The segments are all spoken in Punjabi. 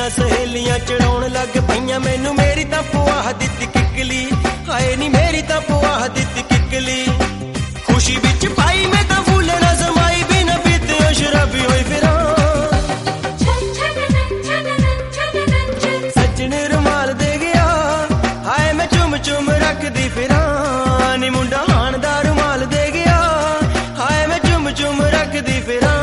ਦੀਆਂ ਸਹੇਲੀਆਂ ਚੜਾਉਣ ਲੱਗ ਪਈਆਂ ਮੈਨੂੰ, ਮੇਰੀ ਤਾਂ ਪੁਆਹ ਦਿੱਤੀ ਕਿੱਕਲੀ, ਹਾਏ ਨੀ ਮੇਰੀ ਤਾਂ ਪੁਆਹ ਦਿੱਤੀ ਕਿੱਕਲੀ। ਖੁਸ਼ੀ ਵਿੱਚ ਪਾਈ ਮੈਂ ਤਾਂ ਫੁੱਲ ਨਾ ਸਮਾਈ, ਬਿਨਾਂ ਪੀਤਿਆਂ ਸ਼ਰਾਬੀ ਹੋਈ ਫਿਰਾਂ। ਸੱਜਣ ਰੁਮਾਲ ਦੇ ਗਿਆ, ਹਾਏ ਮੈਂ ਚੁੰਮ ਚੁੰਮ ਰੱਖਦੀ ਫਿਰਾਂ ਨੀ, ਮੁੰਡਾ ਹਾਣ ਦਾ ਰੁਮਾਲ ਦੇ ਗਿਆ, ਹਾਏ ਮੈਂ ਚੁੰਮ ਚੁੰਮ ਰੱਖਦੀ ਫਿਰਾਂ।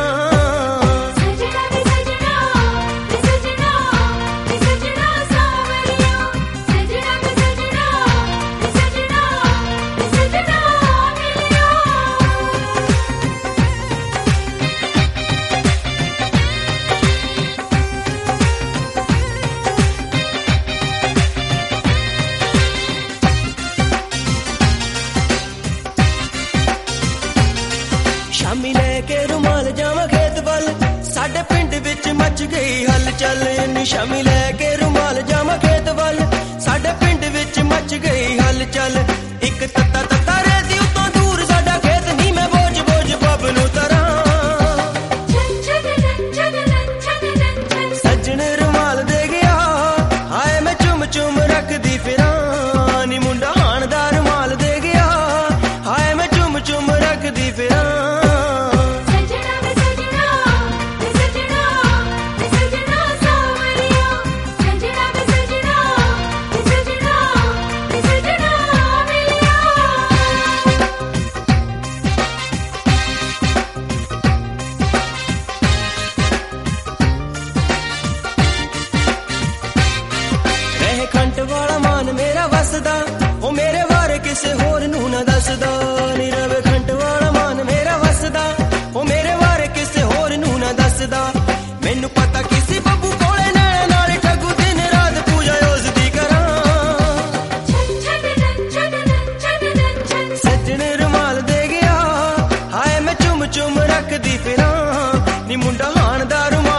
ਸ਼ਾਮੀ ਲੈ ਕੇ ਰੁਮਾਲ ਜਾਵਾਂ ਖੇਤ ਵੱਲ, ਸਾਡੇ ਪਿੰਡ ਵਿੱਚ ਮੱਚ ਗਈ ਹਲਚਲ ਨੀ। ਸ਼ਾਮੀ ਲੈ ਕੇ ਰੁਮਾਲ ਜਾਵਾਂ ਖੇਤ ਵੱਲ, ਸਾਡੇ ਪਿੰਡ ਵਿੱਚ ਮੱਚ ਗਈ ਹਲਚਲ। ਇੱਕ ਤੱਤਾ ਤੱਤਾ ਰੇਤੀ ਉੱਤੋਂ ਦੂਰ ਸਾਡਾ ਖੇਤ ਨੀ, ਮੈਂ ਬੋਝ ਬੋਝ ਬੱਬ ਨੂੰ ਤਰਾਂ। ਸੱਜਣ ਰੁਮਾਲ ਦੇ ਗਿਆ, ਹਾਏ ਮੈਂ ਚੁੰਮ ਚੁੰਮ ਰੱਖਦੀ ਫਿਰਾਂ ਨੀ, ਮੁੰਡਾ ਹਾਣ ਦਾ ਰੁਮਾਲ ਦੇ ਗਿਆ, ਹਾਏ ਮੈਂ ਚੁੰਮ ਚੁੰਮ ਰੱਖਦੀ ਫਿਰਾਂ। ਖੰਡ ਵਾਲਾ ਮਾਨ ਮੇਰਾ ਵਸਦਾ, ਉਹ ਮੇਰੇ ਬਾਰੇ ਕਿਸੇ ਹੋਰ ਨੂੰ ਨਾ ਦੱਸਦਾ ਨੀ। ਰਵੇ ਖੰਡ ਵਾਲਾ ਮਾਨ ਮੇਰਾ ਵਸਦਾ, ਉਹ ਮੇਰੇ ਬਾਰੇ ਕਿਸੇ ਹੋਰ ਨੂੰ ਨਾ ਦੱਸਦਾ। ਮੈਨੂੰ ਪਤਾ ਕਿਸੇ ਬੱਬੂ ਕੋਲੇ ਨੈਣਾ ਨਾਲ ਠੱਗੂ, ਦਿਨ ਰਾਤ ਪੂਜਾ ਉਸ ਦੀ ਕਰਾਂ। ਸੱਜਣ ਰੁਮਾਲ ਦੇ ਗਿਆ, ਹਾਏ ਮੈਂ ਚੁੰਮ ਚੁੰਮ ਰੱਖਦੀ ਫਿਰਾਂ ਨੀ, ਮੁੰਡਾ ਹਾਣ ਦਾ ਰੁਮਾਲ